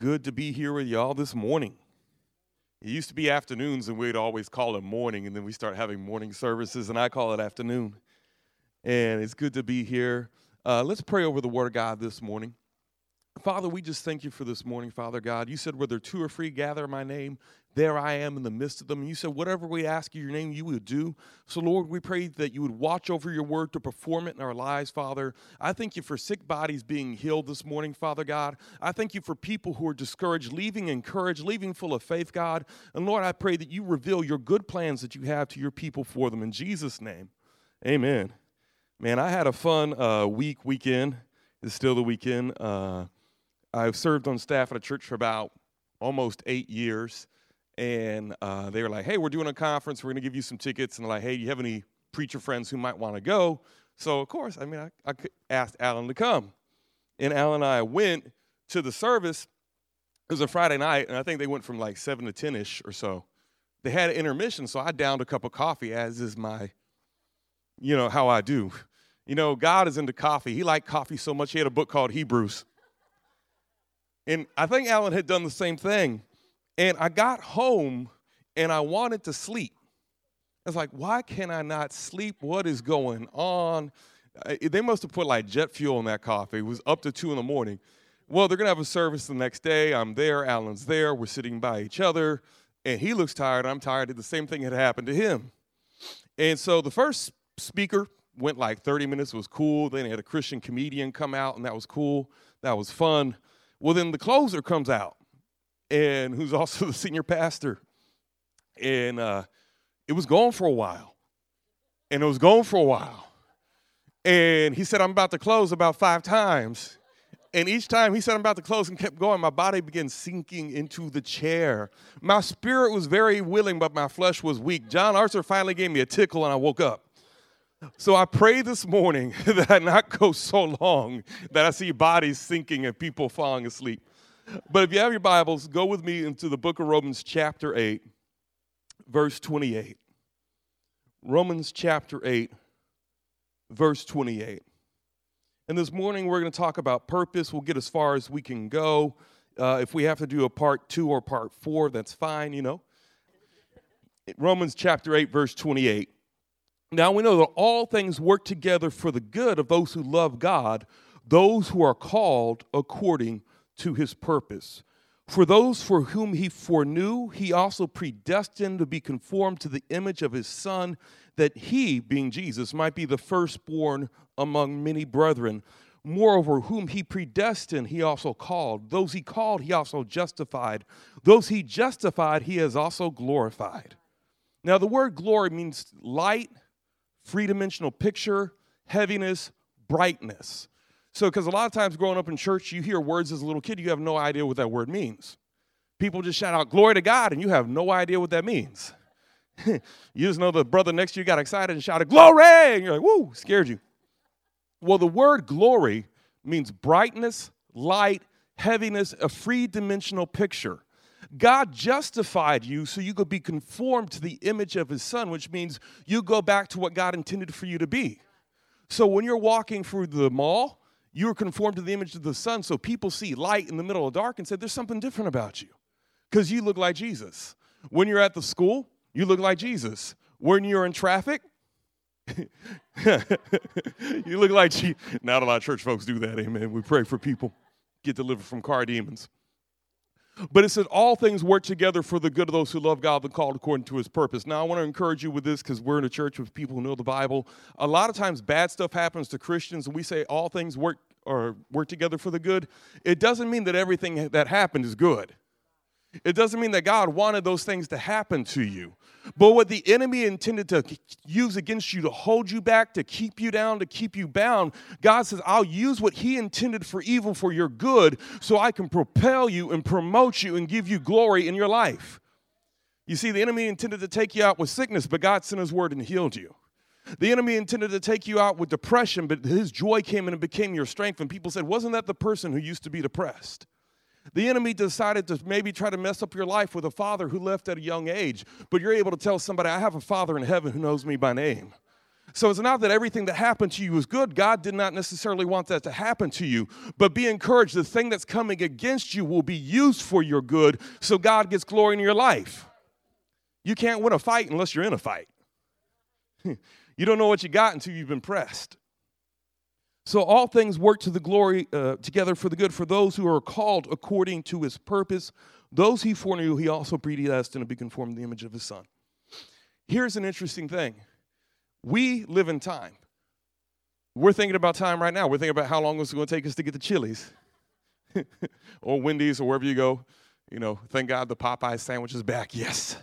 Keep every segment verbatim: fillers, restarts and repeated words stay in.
good to be here with y'all this morning. It used to be afternoons, and we'd always call it morning, and then we start having morning services, and I call it afternoon. And it's good to be here. Uh, let's pray over the Word of God this morning. Father, we just thank you for this morning, Father God. You said, where there two or three gather in my name, there I am in the midst of them. And you said, whatever we ask you your name, you would do. So, Lord, we pray that you would watch over your word to perform it in our lives, Father. I thank you for sick bodies being healed this morning, Father God. I thank you for people who are discouraged, leaving encouraged, leaving full of faith, God. And, Lord, I pray that you reveal your good plans that you have to your people for them. In Jesus' name, amen. Man, I had a fun uh, week, weekend. It's still the weekend. Uh, I've served on staff at a church for about almost eight years. And uh, they were like, hey, we're doing a conference. We're going to give you some tickets. And they're like, hey, do you have any preacher friends who might want to go? So, of course, I mean, I, I asked Alan to come. And Alan and I went to the service. It was a Friday night, and I think they went from like seven to ten-ish or so. They had an intermission, so I downed a cup of coffee, as is my, you know, how I do. You know, God is into coffee. He liked coffee so much, he had a book called Hebrews. And I think Alan had done the same thing. And I got home, and I wanted to sleep. I was like, why can I not sleep? What is going on? They must have put, like, jet fuel in that coffee. It was up to two in the morning. Well, they're going to have a service the next day. I'm there. Alan's there. We're sitting by each other. And he looks tired. I'm tired. The same thing had happened to him. And so the first speaker went like thirty minutes. It was cool. Then they had a Christian comedian come out, and that was cool. That was fun. Well, then the closer comes out, and who's also the senior pastor. And uh, it was going for a while. And it was going for a while. And he said, I'm about to close about five times. And each time he said, I'm about to close and kept going, my body began sinking into the chair. My spirit was very willing, but my flesh was weak. John Arthur finally gave me a tickle, and I woke up. So I pray this morning that I not go so long that I see bodies sinking and people falling asleep. But if you have your Bibles, go with me into the book of Romans chapter eight, verse twenty-eight. Romans chapter eight, verse twenty-eight. And this morning we're going to talk about purpose. We'll get as far as we can go. Uh, if we have to do a part two or part four, that's fine, you know. Romans chapter eight, verse twenty-eight. Now we know that all things work together for the good of those who love God, those who are called according to his purpose. For those for whom he foreknew, he also predestined to be conformed to the image of his Son, that he, being Jesus, might be the firstborn among many brethren. Moreover, whom he predestined, he also called. Those he called, he also justified. Those he justified, he has also glorified. Now the word glory means light, three-dimensional picture, heaviness, brightness. So, because a lot of times growing up in church, you hear words as a little kid, you have no idea what that word means. People just shout out, glory to God, and you have no idea what that means. You just know the brother next to you got excited and shouted, glory, and you're like, woo, scared you. Well, the word glory means brightness, light, heaviness, a three-dimensional picture. God justified you so you could be conformed to the image of his Son, which means you go back to what God intended for you to be. So when you're walking through the mall, you are conformed to the image of the Son, so people see light in the middle of dark and say, there's something different about you because you look like Jesus. When you're at the school, you look like Jesus. When you're in traffic, you look like Jesus. Not a lot of church folks do that, amen. We pray for people get delivered from car demons. But it says all things work together for the good of those who love God and called according to his purpose. Now, I want to encourage you with this because we're in a church with people who know the Bible. A lot of times bad stuff happens to Christians, and we say all things work or work together for the good. It doesn't mean that everything that happened is good. It doesn't mean that God wanted those things to happen to you. But what the enemy intended to use against you to hold you back, to keep you down, to keep you bound, God says, I'll use what he intended for evil for your good so I can propel you and promote you and give you glory in your life. You see, the enemy intended to take you out with sickness, but God sent his word and healed you. The enemy intended to take you out with depression, but his joy came in and became your strength. And people said, wasn't that the person who used to be depressed? The enemy decided to maybe try to mess up your life with a father who left at a young age, but you're able to tell somebody, I have a Father in heaven who knows me by name. So it's not that everything that happened to you was good. God did not necessarily want that to happen to you. But be encouraged. The thing that's coming against you will be used for your good, so God gets glory in your life. You can't win a fight unless you're in a fight. You don't know what you got until you've been pressed. So all things work to the glory uh, together for the good for those who are called according to his purpose. Those he foreknew, he also predestined to be conformed to the image of his Son. Here's an interesting thing. We live in time. We're thinking about time right now. We're thinking about how long it's going to take us to get to Chili's or Wendy's or wherever you go. You know, thank God the Popeye sandwich is back. Yes.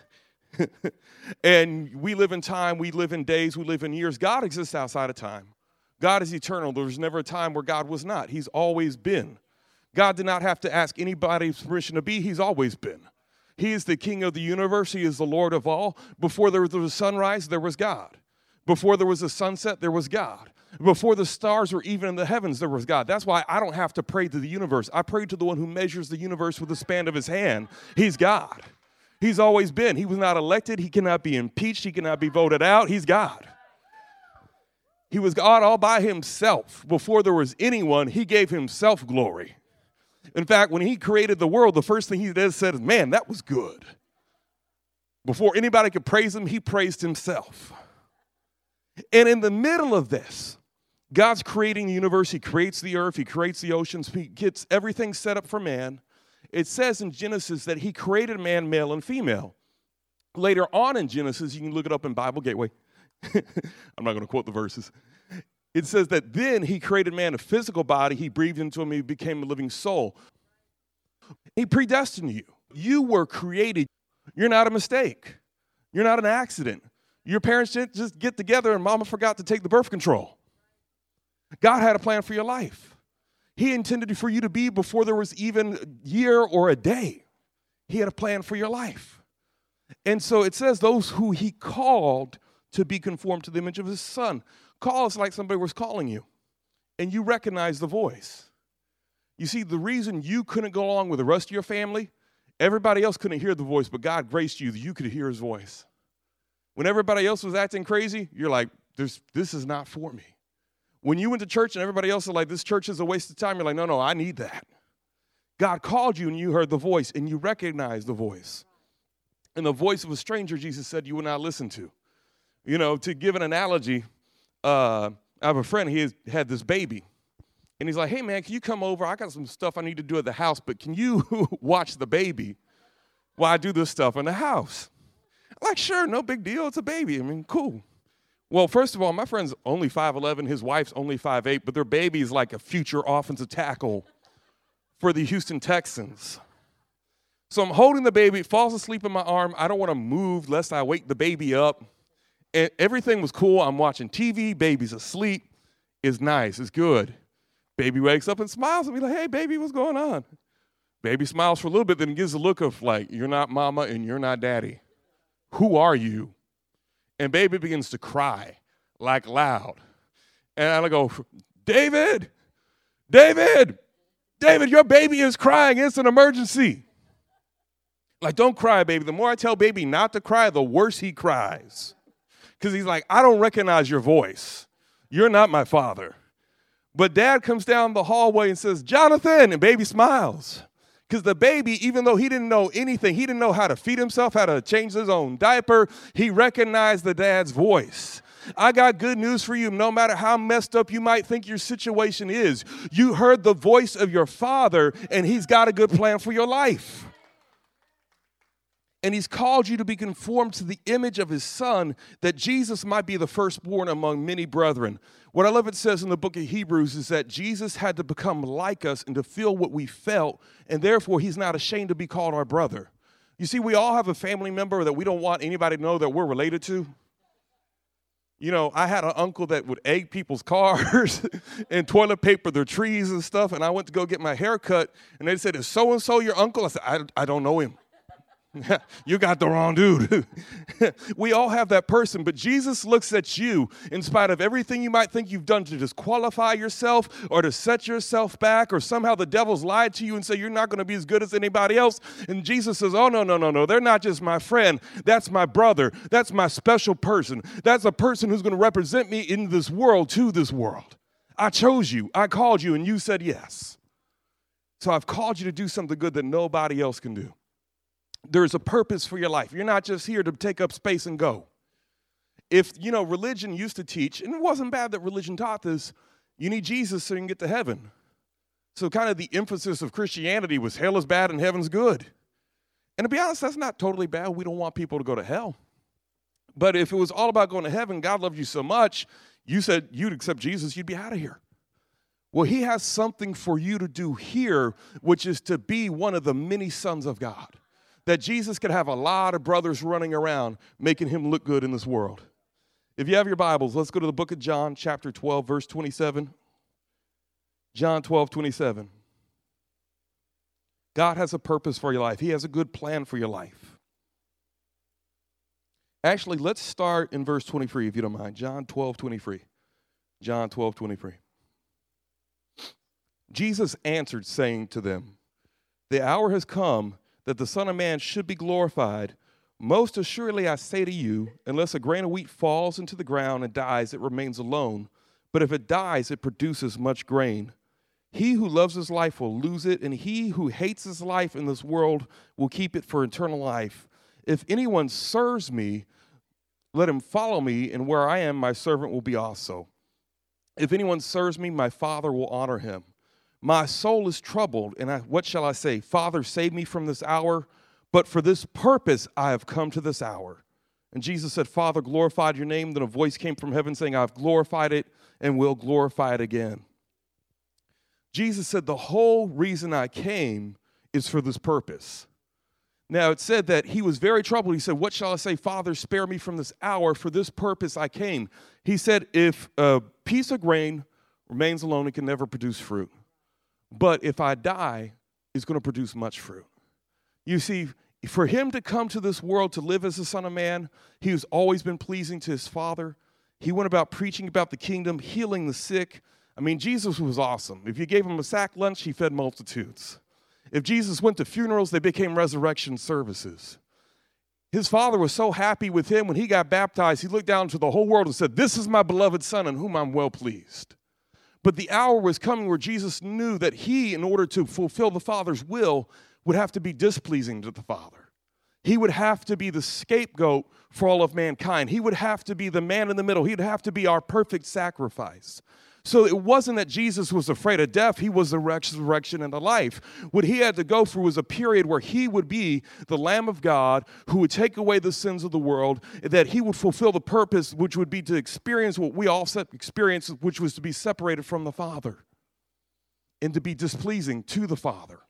And we live in time. We live in days. We live in years. God exists outside of time. God is eternal. There was never a time where God was not. He's always been. God did not have to ask anybody's permission to be. He's always been. He is the king of the universe. He is the Lord of all. Before there was a sunrise, there was God. Before there was a sunset, there was God. Before the stars were even in the heavens, there was God. That's why I don't have to pray to the universe. I pray to the one who measures the universe with the span of his hand. He's God. He's always been. He was not elected. He cannot be impeached. He cannot be voted out. He's God. He was God all by himself. Before there was anyone, he gave himself glory. In fact, when he created the world, the first thing he did said, man, that was good. Before anybody could praise him, he praised himself. And in the middle of this, God's creating the universe. He creates the earth. He creates the oceans. He gets everything set up for man. It says in Genesis that he created man, male and female. Later on in Genesis, you can look it up in Bible Gateway. I'm not going to quote the verses. It says that then he created man a physical body. He breathed into him. He became a living soul. He predestined you. You were created. You're not a mistake. You're not an accident. Your parents didn't just get together and mama forgot to take the birth control. God had a plan for your life. He intended for you to be before there was even a year or a day. He had a plan for your life. And so it says those who he called to be conformed to the image of his Son. Call is like somebody was calling you, and you recognize the voice. You see, the reason you couldn't go along with the rest of your family, everybody else couldn't hear the voice, but God graced you that you could hear his voice. When everybody else was acting crazy, you're like, this, this is not for me. When you went to church and everybody else is like, this church is a waste of time, you're like, no, no, I need that. God called you and you heard the voice and you recognized the voice. And the voice of a stranger, Jesus said, you will not listen to. You know, to give an analogy, uh, I have a friend, he has, had this baby. And he's like, hey, man, can you come over? I got some stuff I need to do at the house, but can you watch the baby while I do this stuff in the house? I'm like, sure, no big deal. It's a baby. I mean, cool. Well, first of all, my friend's only five eleven. His wife's only five eight, but their baby is like a future offensive tackle for the Houston Texans. So I'm holding the baby, it falls asleep in my arm. I don't want to move lest I wake the baby up. And everything was cool. I'm watching T V. Baby's asleep. It's nice. It's good. Baby wakes up and smiles at me like, hey, baby, what's going on? Baby smiles for a little bit, then gives a look of like, you're not mama and you're not daddy. Who are you? And baby begins to cry like loud. And I go, David, David, David, your baby is crying. It's an emergency. Like, don't cry, baby. The more I tell baby not to cry, the worse he cries. Because he's like, I don't recognize your voice. You're not my father. But dad comes down the hallway and says, Jonathan, and baby smiles. Because the baby, even though he didn't know anything, he didn't know how to feed himself, how to change his own diaper, he recognized the dad's voice. I got good news for you. No matter how messed up you might think your situation is, you heard the voice of your father, and he's got a good plan for your life. And he's called you to be conformed to the image of his Son, that Jesus might be the firstborn among many brethren. What I love it says in the book of Hebrews is that Jesus had to become like us and to feel what we felt, and therefore he's not ashamed to be called our brother. You see, we all have a family member that we don't want anybody to know that we're related to. You know, I had an uncle that would egg people's cars and toilet paper their trees and stuff, and I went to go get my hair cut, and they said, is so-and-so your uncle? I said, I, I don't know him. You got the wrong dude. We all have that person, but Jesus looks at you in spite of everything you might think you've done to disqualify yourself or to set yourself back, or somehow the devil's lied to you and say you're not going to be as good as anybody else. And Jesus says, oh, no, no, no, no. They're not just my friend. That's my brother. That's my special person. That's a person who's going to represent me in this world to this world. I chose you. I called you, and you said yes. So I've called you to do something good that nobody else can do. There's a purpose for your life. You're not just here to take up space and go. If, you know, religion used to teach, and it wasn't bad that religion taught this, you need Jesus so you can get to heaven. So kind of the emphasis of Christianity was hell is bad and heaven's good. And to be honest, that's not totally bad. We don't want people to go to hell. But if it was all about going to heaven, God loved you so much, you said you'd accept Jesus, you'd be out of here. Well, he has something for you to do here, which is to be one of the many sons of God. That Jesus could have a lot of brothers running around making him look good in this world. If you have your Bibles, let's go to the book of John, chapter twelve, verse twenty-seven. John twelve, twenty-seven. God has a purpose for your life. He has a good plan for your life. Actually, let's start in verse twenty-three, if you don't mind. John twelve, twenty-three. John twelve, twenty-three. Jesus answered, saying to them, the hour has come that the Son of Man should be glorified. Most assuredly I say to you, unless a grain of wheat falls into the ground and dies, it remains alone. But if it dies, it produces much grain. He who loves his life will lose it, and he who hates his life in this world will keep it for eternal life. If anyone serves me, let him follow me, and where I am, my servant will be also. If anyone serves me, my Father will honor him. My soul is troubled, and I, what shall I say? Father, save me from this hour, but for this purpose I have come to this hour. And Jesus said, Father, glorified your name. Then a voice came from heaven saying, I've glorified it and will glorify it again. Jesus said, the whole reason I came is for this purpose. Now, it said that he was very troubled. He said, what shall I say? Father, spare me from this hour. For this purpose I came. He said, if a piece of grain remains alone, it can never produce fruit. But if I die, it's going to produce much fruit. You see, for him to come to this world to live as the Son of Man, he has always been pleasing to his Father. He went about preaching about the kingdom, healing the sick. I mean, Jesus was awesome. If you gave him a sack lunch, he fed multitudes. If Jesus went to funerals, they became resurrection services. His Father was so happy with him when he got baptized, he looked down to the whole world and said, this is my beloved Son in whom I'm well pleased. But the hour was coming where Jesus knew that he, in order to fulfill the Father's will, would have to be displeasing to the Father. He would have to be the scapegoat for all of mankind. He would have to be the man in the middle. He'd have to be our perfect sacrifice. So it wasn't that Jesus was afraid of death. He was the resurrection and the life. What he had to go through was a period where he would be the Lamb of God who would take away the sins of the world, that he would fulfill the purpose, which would be to experience what we all experienced, which was to be separated from the Father and to be displeasing to the Father.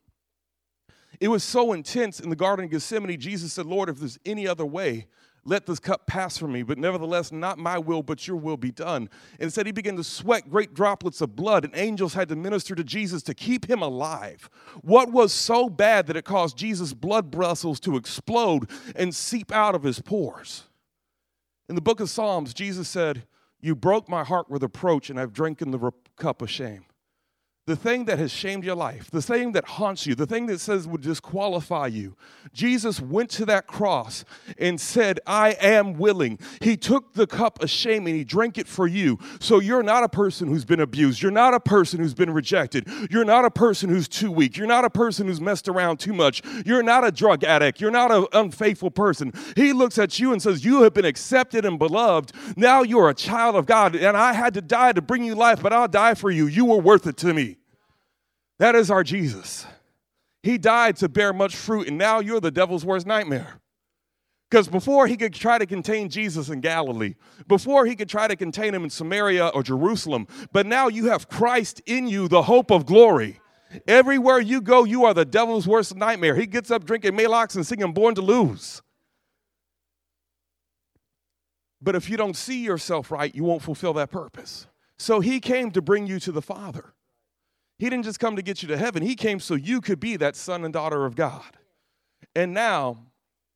It was so intense in the Garden of Gethsemane, Jesus said, Lord, if there's any other way, let this cup pass from me, but nevertheless, not my will, but your will be done. And it said he began to sweat great droplets of blood, and angels had to minister to Jesus to keep him alive. What was so bad that it caused Jesus' blood vessels to explode and seep out of his pores? In the book of Psalms, Jesus said, you broke my heart with reproach, and I've drinking the cup of shame. The thing that has shamed your life, the thing that haunts you, the thing that says would disqualify you. Jesus went to that cross and said, I am willing. He took the cup of shame and he drank it for you. So you're not a person who's been abused. You're not a person who's been rejected. You're not a person who's too weak. You're not a person who's messed around too much. You're not a drug addict. You're not an unfaithful person. He looks at you and says, you have been accepted and beloved. Now you're a child of God. And I had to die to bring you life, but I'll die for you. You were worth it to me. That is our Jesus. He died to bear much fruit, and now you're the devil's worst nightmare. Because before he could try to contain Jesus in Galilee, before he could try to contain him in Samaria or Jerusalem, but now you have Christ in you, the hope of glory. Everywhere you go, you are the devil's worst nightmare. He gets up drinking Malox and singing Born to Lose. But if you don't see yourself right, you won't fulfill that purpose. So he came to bring you to the Father. He didn't just come to get you to heaven. He came so you could be that son and daughter of God. And now,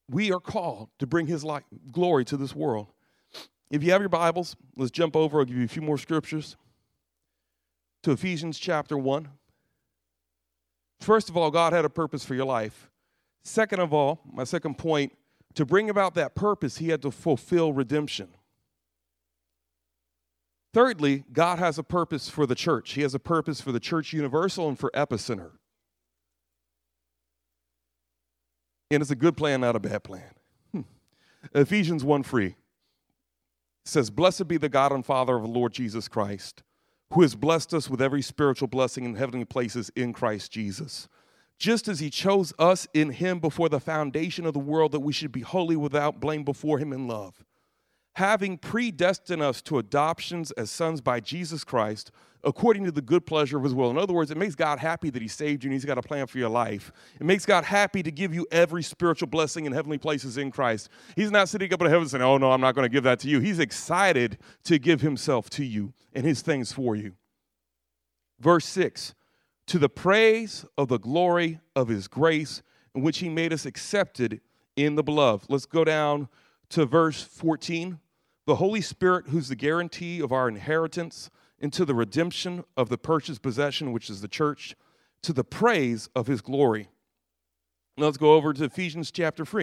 we are called to bring his light, glory to this world. If you have your Bibles, let's jump over. I'll give you a few more scriptures to Ephesians chapter one. First of all, God had a purpose for your life. Second of all, my second point, to bring about that purpose, he had to fulfill redemption. Thirdly, God has a purpose for the church. He has a purpose for the church universal and for Epicenter. And it's a good plan, not a bad plan. Hmm. Ephesians one three says, "Blessed be the God and Father of the Lord Jesus Christ, who has blessed us with every spiritual blessing in heavenly places in Christ Jesus, just as he chose us in him before the foundation of the world, that we should be holy without blame before him in love, having predestined us to adoptions as sons by Jesus Christ, according to the good pleasure of his will." In other words, it makes God happy that he saved you and he's got a plan for your life. It makes God happy to give you every spiritual blessing in heavenly places in Christ. He's not sitting up in heaven saying, "Oh, no, I'm not going to give that to you." He's excited to give himself to you and his things for you. Verse six, "To the praise of the glory of his grace, in which he made us accepted in the beloved." Let's go down to verse fourteen. "The Holy Spirit, who's the guarantee of our inheritance into the redemption of the purchased possession, which is the church, to the praise of his glory." Now let's go over to Ephesians chapter three.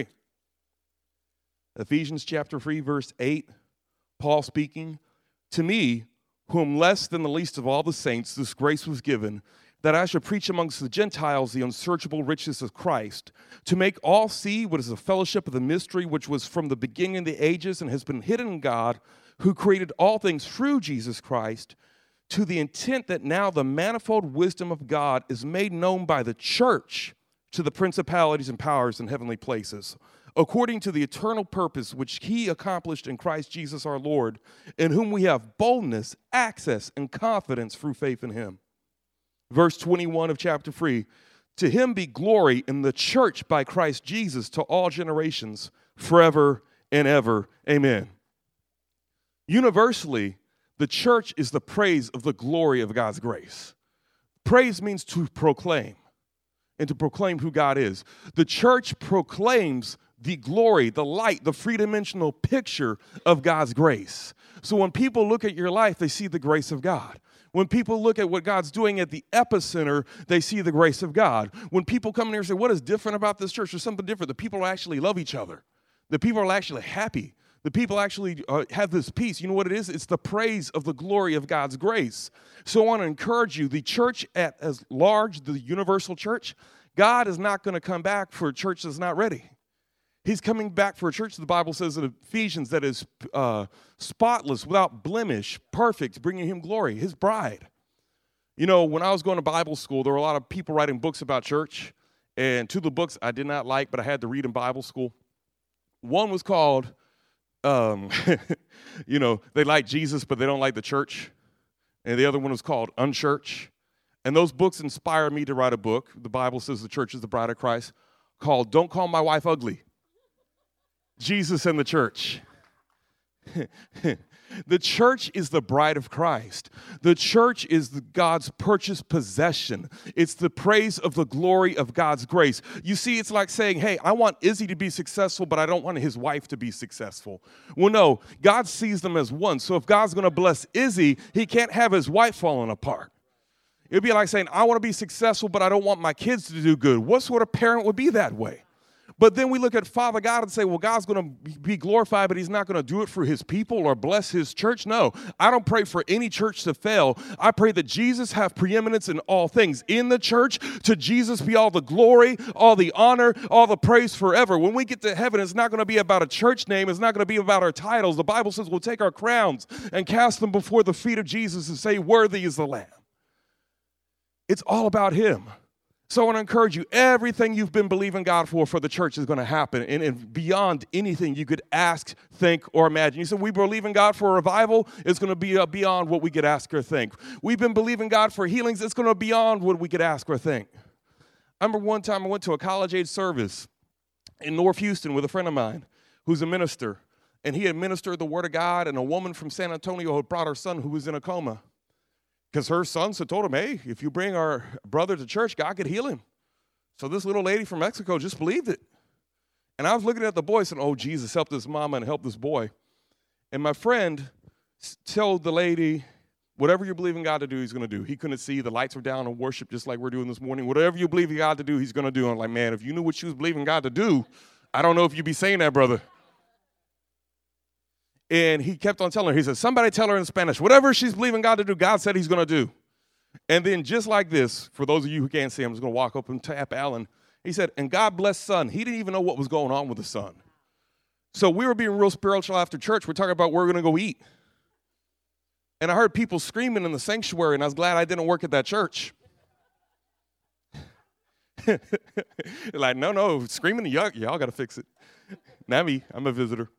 Ephesians chapter three, verse eight, Paul speaking, "To me, whom less than the least of all the saints, this grace was given, that I should preach amongst the Gentiles the unsearchable riches of Christ, to make all see what is the fellowship of the mystery which was from the beginning of the ages and has been hidden in God, who created all things through Jesus Christ, to the intent that now the manifold wisdom of God is made known by the church to the principalities and powers in heavenly places, according to the eternal purpose which he accomplished in Christ Jesus our Lord, in whom we have boldness, access, and confidence through faith in him." Verse twenty-one of chapter three, "To him be glory in the church by Christ Jesus to all generations, forever and ever. Amen." Universally, the church is the praise of the glory of God's grace. Praise means to proclaim and to proclaim who God is. The church proclaims the glory, the light, the three-dimensional picture of God's grace. So when people look at your life, they see the grace of God. When people look at what God's doing at the Epicenter, they see the grace of God. When people come in here and say, "What is different about this church?" There's something different. The people actually love each other. The people are actually happy. The people actually uh, have this peace. You know what it is? It's the praise of the glory of God's grace. So I want to encourage you, the church at as large, the universal church, God is not going to come back for a church that's not ready. He's coming back for a church, the Bible says in Ephesians, that is uh, spotless, without blemish, perfect, bringing him glory, his bride. You know, when I was going to Bible school, there were a lot of people writing books about church, and two of the books I did not like, but I had to read in Bible school. One was called, um, you know, they like Jesus, but they don't like the church. And the other one was called Unchurch. And those books inspired me to write a book. The Bible says the church is the bride of Christ, called Don't Call My Wife Ugly. Jesus and the church. The church is the bride of Christ. The church is the God's purchased possession. It's the praise of the glory of God's grace. You see, it's like saying, "Hey, I want Izzy to be successful, but I don't want his wife to be successful." Well, no, God sees them as one. So if God's going to bless Izzy, he can't have his wife falling apart. It would be like saying, "I want to be successful, but I don't want my kids to do good." What sort of parent would be that way? But then we look at Father God and say, well, God's going to be glorified, but he's not going to do it for his people or bless his church. No, I don't pray for any church to fail. I pray that Jesus have preeminence in all things. In the church, to Jesus be all the glory, all the honor, all the praise forever. When we get to heaven, it's not going to be about a church name. It's not going to be about our titles. The Bible says we'll take our crowns and cast them before the feet of Jesus and say, "Worthy is the Lamb." It's all about him. So I want to encourage you, everything you've been believing God for for the church is going to happen, and, and beyond anything you could ask, think, or imagine. You said, we believe in God for a revival. It's going to be uh, beyond what we could ask or think. We've been believing God for healings. It's going to be beyond what we could ask or think. I remember one time I went to a college-age service in North Houston with a friend of mine who's a minister, and he had ministered the word of God, and a woman from San Antonio had brought her son who was in a coma. Because her sons had told him, "Hey, if you bring our brother to church, God could heal him." So this little lady from Mexico just believed it. And I was looking at the boy saying, oh, Jesus, help this mama and help this boy. And my friend told the lady, whatever you believe in God to do, he's going to do. He couldn't see. The lights were down on worship just like we're doing this morning. Whatever you believe in God to do, he's going to do. I'm like, man, if you knew what you was believing God to do, I don't know if you'd be saying that, brother. And he kept on telling her, he said, somebody tell her in Spanish, whatever she's believing God to do, God said he's going to do. And then just like this, for those of you who can't see, I'm just going to walk up and tap Alan. He said, and God bless son. He didn't even know what was going on with the son. So we were being real spiritual after church. We're talking about where we're going to go eat. And I heard people screaming in the sanctuary, and I was glad I didn't work at that church. Like, no, no, screaming, y'all, y'all got to fix it. Not me. I'm a visitor.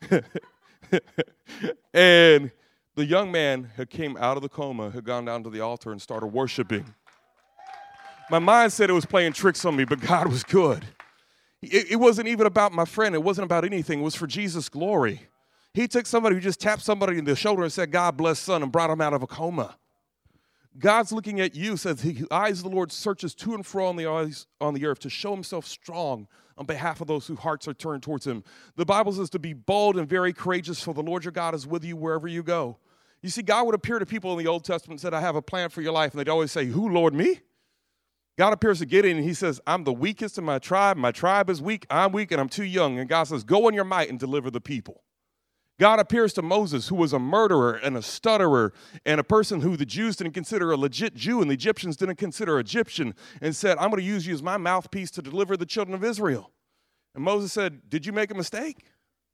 And the young man had came out of the coma, had gone down to the altar and started worshiping. My mind said it was playing tricks on me, but God was good. It, it wasn't even about my friend. It wasn't about anything. It was for Jesus' glory. He took somebody who just tapped somebody in the shoulder and said, God bless son, and brought him out of a coma. God's looking at you, says, the eyes of the Lord searches to and fro on the eyes on the earth to show himself strong on behalf of those whose hearts are turned towards him. The Bible says to be bold and very courageous, for the Lord your God is with you wherever you go. You see, God would appear to people in the Old Testament and said, I have a plan for your life. And they'd always say, who, Lord, me? God appears to Gideon and he says, I'm the weakest in my tribe. My tribe is weak. I'm weak and I'm too young. And God says, go in your might and deliver the people. God appears to Moses, who was a murderer and a stutterer and a person who the Jews didn't consider a legit Jew and the Egyptians didn't consider Egyptian, and said, I'm going to use you as my mouthpiece to deliver the children of Israel. And Moses said, did you make a mistake?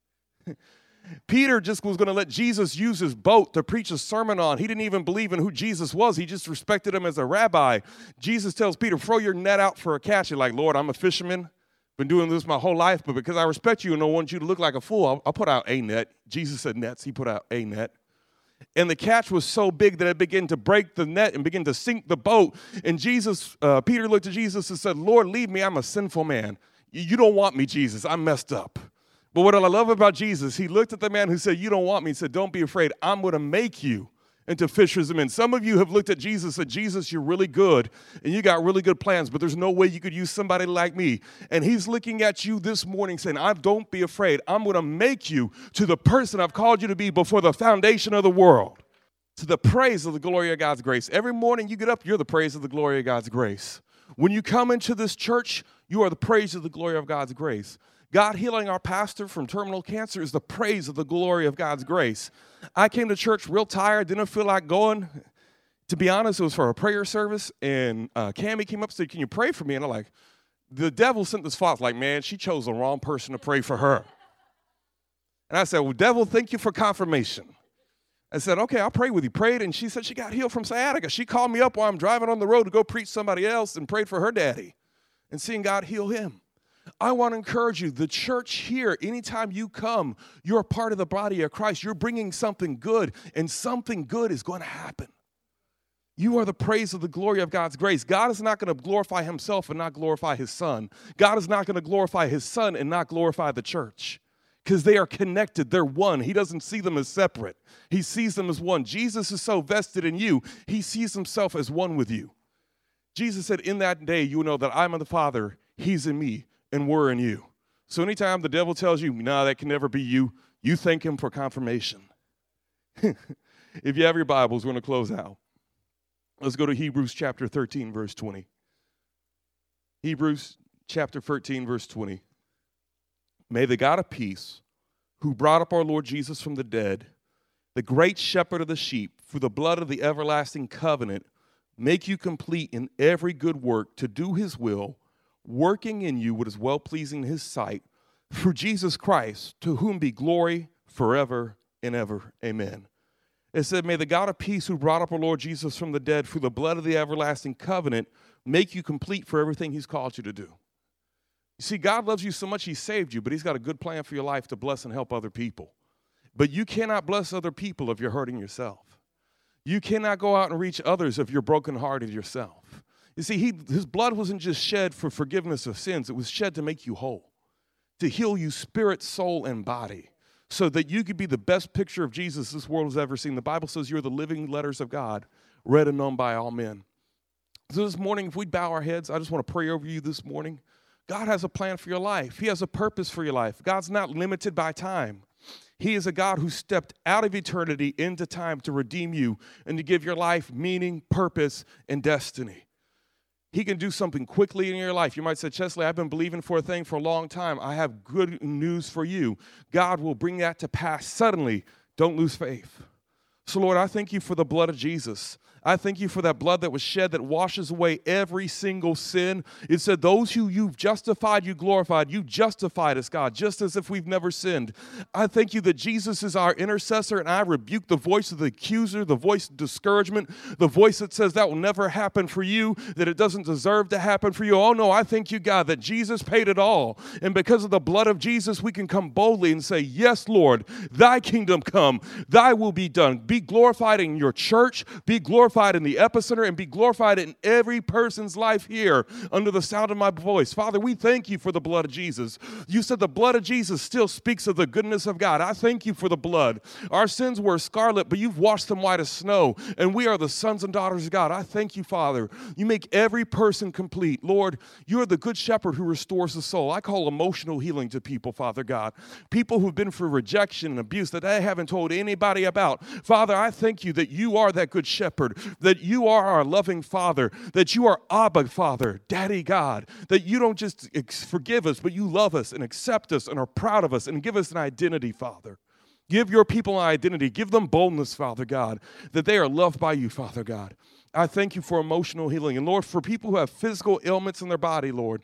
Peter just was going to let Jesus use his boat to preach a sermon on. He didn't even believe in who Jesus was. He just respected him as a rabbi. Jesus tells Peter, throw your net out for a catch. You're like, Lord, I'm a fisherman. Been doing this my whole life, but because I respect you and don't want you to look like a fool, I'll, I'll put out a net. Jesus said nets. He put out a net. And the catch was so big that it began to break the net and begin to sink the boat. And Jesus, uh, Peter looked at Jesus and said, Lord, leave me. I'm a sinful man. You, you don't want me, Jesus. I'm messed up. But what I love about Jesus, he looked at the man who said, you don't want me, and said, don't be afraid. I'm going to make you into fishers of men. Some of you have looked at Jesus and said, Jesus, you're really good, and you got really good plans, but there's no way you could use somebody like me. And he's looking at you this morning saying, I don't be afraid. I'm going to make you to the person I've called you to be before the foundation of the world, to the praise of the glory of God's grace. Every morning you get up, you're the praise of the glory of God's grace. When you come into this church, you are the praise of the glory of God's grace. God healing our pastor from terminal cancer is the praise of the glory of God's grace. I came to church real tired, didn't feel like going. To be honest, it was for a prayer service, and uh, Cammie came up and said, can you pray for me? And I'm like, the devil sent this thought, like, man, she chose the wrong person to pray for her. And I said, well, devil, thank you for confirmation. I said, okay, I'll pray with you. Prayed, and she said she got healed from sciatica. She called me up while I'm driving on the road to go preach somebody else and prayed for her daddy and seeing God heal him. I want to encourage you, the church here, anytime you come, you're a part of the body of Christ. You're bringing something good, and something good is going to happen. You are the praise of the glory of God's grace. God is not going to glorify himself and not glorify his son. God is not going to glorify his son and not glorify the church, because they are connected. They're one. He doesn't see them as separate. He sees them as one. Jesus is so vested in you, he sees himself as one with you. Jesus said, in that day, you will know that I'm in the Father, he's in me, and we're in you. So anytime the devil tells you, no, that can never be you, you thank him for confirmation. If you have your Bibles, we're going to close out. Let's go to Hebrews chapter thirteen, verse twenty. Hebrews chapter thirteen, verse twenty. May the God of peace, who brought up our Lord Jesus from the dead, the great shepherd of the sheep, through the blood of the everlasting covenant, make you complete in every good work to do his will, working in you what is well-pleasing in his sight, through Jesus Christ, to whom be glory forever and ever. Amen. It said, may the God of peace, who brought up our Lord Jesus from the dead through the blood of the everlasting covenant, make you complete for everything he's called you to do. You see, God loves you so much he saved you, but he's got a good plan for your life to bless and help other people. But you cannot bless other people if you're hurting yourself. You cannot go out and reach others if you're brokenhearted yourself. You see, he, his blood wasn't just shed for forgiveness of sins. It was shed to make you whole, to heal you spirit, soul, and body, so that you could be the best picture of Jesus this world has ever seen. The Bible says you're the living letters of God, read and known by all men. So this morning, if we bow our heads, I just want to pray over you this morning. God has a plan for your life. He has a purpose for your life. God's not limited by time. He is a God who stepped out of eternity into time to redeem you and to give your life meaning, purpose, and destiny. He can do something quickly in your life. You might say, Chesley, I've been believing for a thing for a long time. I have good news for you. God will bring that to pass suddenly. Don't lose faith. So, Lord, I thank you for the blood of Jesus. I thank you for that blood that was shed that washes away every single sin. It said, those who you've justified, you glorified. You justified us, God, just as if we've never sinned. I thank you that Jesus is our intercessor, and I rebuke the voice of the accuser, the voice of discouragement, the voice that says that will never happen for you, that it doesn't deserve to happen for you. Oh, no, I thank you, God, that Jesus paid it all. And because of the blood of Jesus, we can come boldly and say, yes, Lord, thy kingdom come, thy will be done. Be glorified in your church, be glorified in the epicenter, and be glorified in every person's life here under the sound of my voice. Father, we thank you for the blood of Jesus. You said the blood of Jesus still speaks of the goodness of God. I thank you for the blood. Our sins were scarlet, but you've washed them white as snow, and we are the sons and daughters of God. I thank you, Father. You make every person complete. Lord, you are the good shepherd who restores the soul. I call emotional healing to people, Father God. People who've been through rejection and abuse that they haven't told anybody about. Father, I thank you that you are that good shepherd, that you are our loving Father, that you are Abba, Father, Daddy God, that you don't just forgive us, but you love us and accept us and are proud of us and give us an identity, Father. Give your people an identity. Give them boldness, Father God, that they are loved by you, Father God. I thank you for emotional healing. And Lord, for people who have physical ailments in their body, Lord,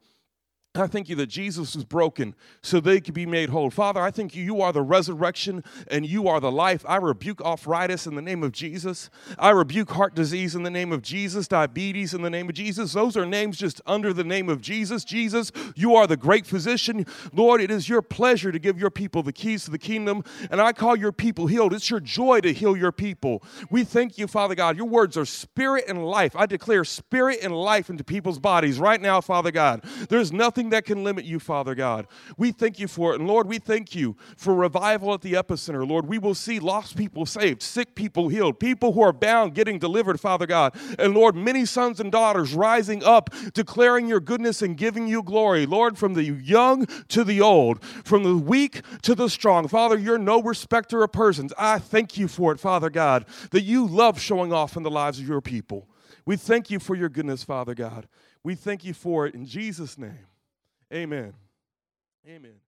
I thank you that Jesus was broken so they could be made whole. Father, I thank you, you are the resurrection and you are the life. I rebuke arthritis in the name of Jesus. I rebuke heart disease in the name of Jesus, diabetes in the name of Jesus. Those are names just under the name of Jesus. Jesus, you are the great physician. Lord, it is your pleasure to give your people the keys to the kingdom, and I call your people healed. It's your joy to heal your people. We thank you, Father God. Your words are spirit and life. I declare spirit and life into people's bodies right now, Father God. There's nothing that can limit you, Father God. We thank you for it. And Lord, we thank you for revival at the epicenter. Lord, we will see lost people saved, sick people healed, people who are bound getting delivered, Father God. And Lord, many sons and daughters rising up, declaring your goodness and giving you glory. Lord, from the young to the old, from the weak to the strong. Father, you're no respecter of persons. I thank you for it, Father God, that you love showing off in the lives of your people. We thank you for your goodness, Father God. We thank you for it in Jesus' name. Amen. Amen.